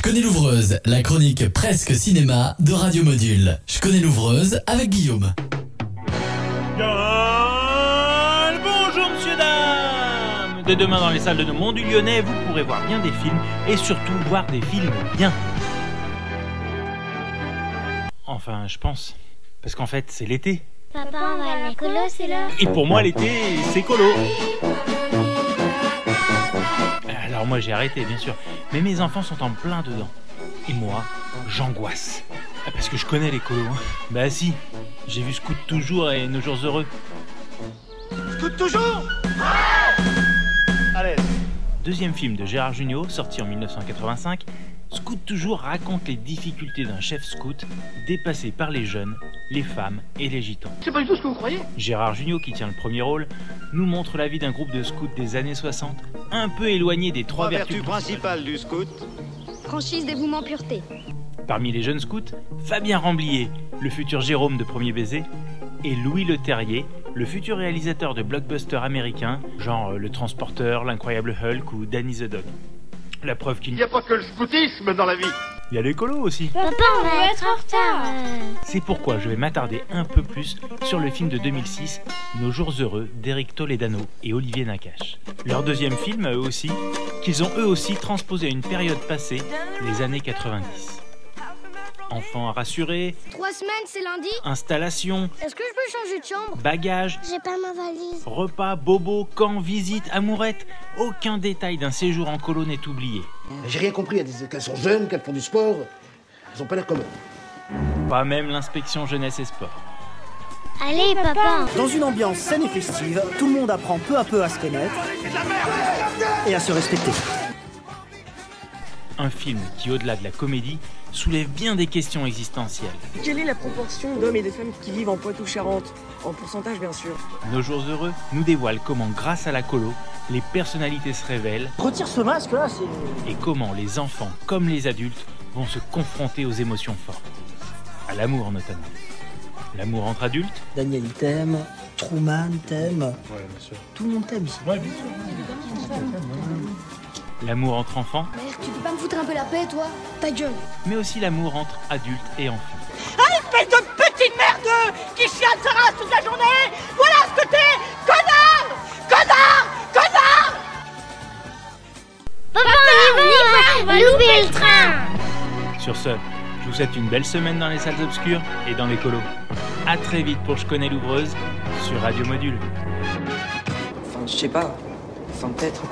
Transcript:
connais l'ouvreuse, la chronique presque cinéma de Radio Module. Je connais l'ouvreuse avec Guillaume. Bonjour monsieur, dames. Dès demain dans les salles de nos Monts du Lyonnais, vous pourrez voir bien des films et surtout voir des films bien. Enfin, je pense. Parce qu'en fait, c'est l'été. Papa, on va à la colo, c'est l'heure. Et pour moi, l'été, c'est colo. Alors moi, j'ai arrêté, bien sûr. Mais mes enfants sont en plein dedans. Et moi, j'angoisse. Parce que je connais les colos. Bah si, j'ai vu Scout toujours et Nos Jours Heureux. Scout toujours. Allez. Deuxième film de Gérard Jugnot, sorti en 1985, Scout toujours raconte les difficultés d'un chef scout dépassé par les jeunes, les femmes et les gitans. C'est pas du tout ce que vous croyez. Gérard Jugnot, qui tient le premier rôle, nous montre la vie d'un groupe de scouts des années 60, un peu éloigné des trois vertus principales du scout. Franchise, dévouement, pureté. Parmi les jeunes scouts, Fabien Ramblier, le futur Jérôme de Premier Baiser, et Louis Leterrier, le futur réalisateur de blockbusters américains, genre Le Transporteur, L'Incroyable Hulk ou Danny the Dog. La preuve qu'il n'y a pas que le scoutisme dans la vie. Il y a l'écolo aussi. Papa, on va être en retard. C'est pourquoi je vais m'attarder un peu plus sur le film de 2006, Nos Jours Heureux, d'Éric Toledano et Olivier Nakache. Leur deuxième film, eux aussi, qu'ils ont eux aussi transposé à une période passée, les années 90. Enfants à rassurer, 3 semaines, c'est lundi. installation, Est-ce que je peux changer de chambre? bagages, J'ai pas ma valise. repas, bobo, camp, visite, amourette, aucun détail d'un séjour en colo n'est oublié. J'ai rien compris, elles disent qu'elles sont jeunes, qu'elles font du sport. Elles ont pas l'air communes. Pas même l'inspection jeunesse et sport. Allez, papa. Dans une ambiance saine et festive, tout le monde apprend peu à peu à se connaître et à se respecter. Un film qui, au-delà de la comédie, soulève bien des questions existentielles. Quelle est la proportion d'hommes et de femmes qui vivent en Poitou-Charentes? En pourcentage, bien sûr. Nos Jours Heureux nous dévoile comment, grâce à la colo, les personnalités se révèlent. Retire ce masque là, c'est... Et comment les enfants, comme les adultes, vont se confronter aux émotions fortes. À l'amour notamment. L'amour entre adultes. Daniel il t'aime, Truman t'aime. Ouais, bien sûr. Tout le monde t'aime ici. Ouais, bien sûr. L'amour entre enfants. Merde, tu peux pas me foutre un peu la paix, toi? Ta gueule. Mais aussi l'amour entre adultes et enfants. Espèce de petite merde qui chiale sa race toute la journée. Voilà ce que t'es, connard. Papa, on y va louper le train. Sur ce, je vous souhaite une belle semaine dans les salles obscures et dans les colos. A très vite pour Je connais l'ouvreuse sur Radio Module. Enfin, je sais pas. Enfin, peut-être.